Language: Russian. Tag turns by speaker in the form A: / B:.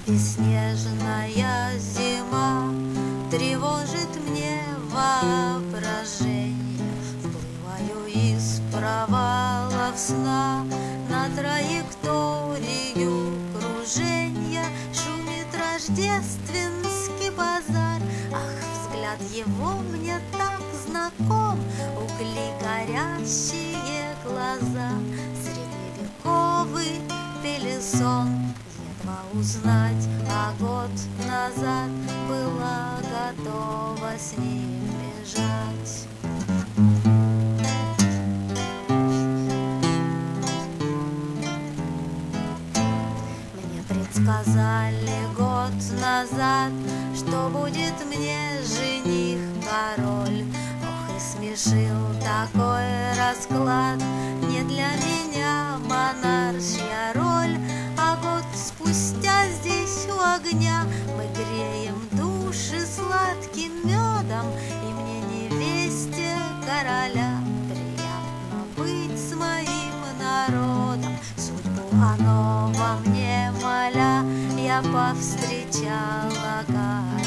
A: И снежная зима тревожит мне воображение. Вплываю из провалов сна на траекторию кружения. Шумит рождественский базар. Ах, взгляд его мне так знаком. Угли горящие глаза, средневековый пелесон. Едва узнать, а год назад была готова с ним бежать. Мне предсказали год назад, что будет мне жених-король. Ох, и смешил такой расклад, не для меня монаршья роль. А год спустя здесь у огня мы греем души сладким медом, и мне, невесте короля, приятно быть с моим народом. Судьбу о новом не моля, я повстречала